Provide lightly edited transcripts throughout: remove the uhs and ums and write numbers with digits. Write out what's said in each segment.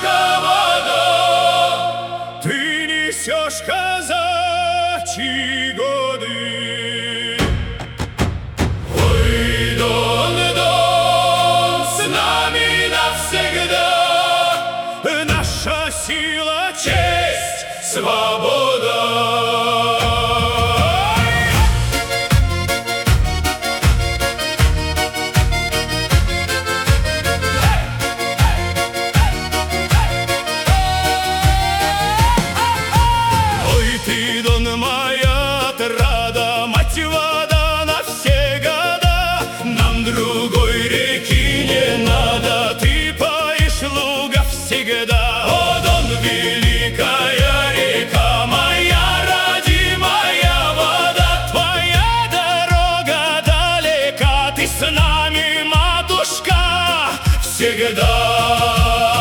матушка вода, ты несешь казачьи годы. Ой, Дон, Дон, с нами навсегда наша сила, честь, свобода. Ты, Дон, моя отрада, мать вода на все года. Нам другой реки не надо, ты поишь луга всегда. О, Дон, великая река моя, родимая вода, твоя дорога далека, ты с нами, матушка, всегда.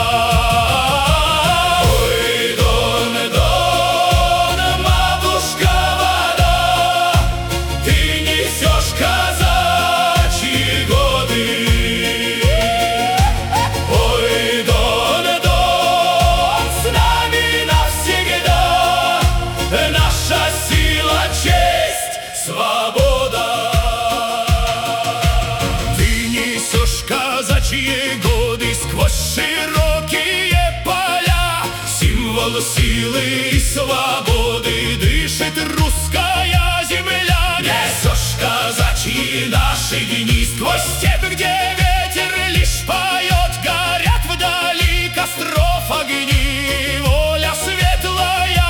Казачьи годы сквозь широкие поля, символ силы и свободы, дышит русская земля. Несешь казачьи наши дни сквозь степь, где ветер лишь поет, горят вдали костров огни, воля светлая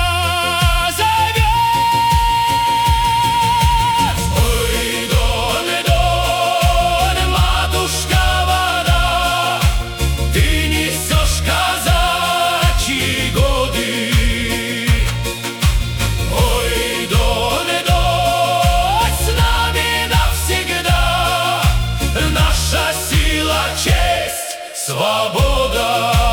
зовет. Ой, Дон, Дон, матушка, свобода.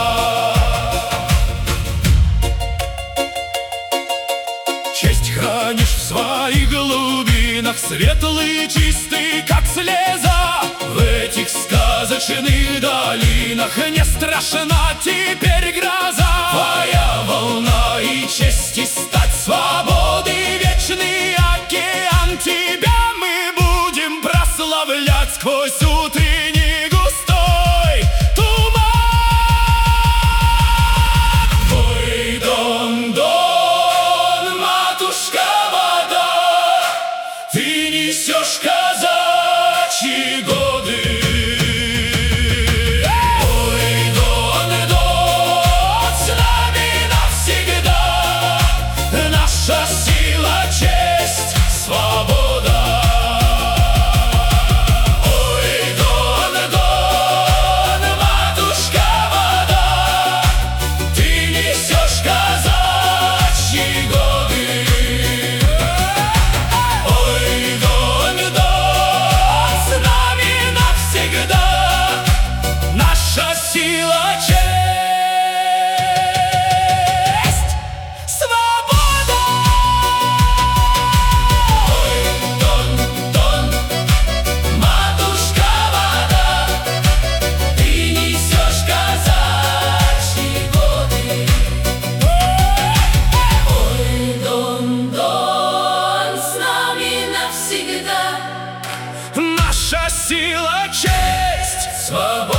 Честь хранишь в своих глубинах, светлый, чистый, как слеза. В этих сказочных долинах не страшна теперь гроза. Твоя волна и честь, и стать свободы, вечный океан, тебя мы будем прославлять сквозь утренний густой туман. Ой, Дон, Дон, матушка вода, ты несешь казачьи годы. Ой, Дон, Дон, с нами навсегда наша сила, честь, свобода. Наша сила, честь, свобода.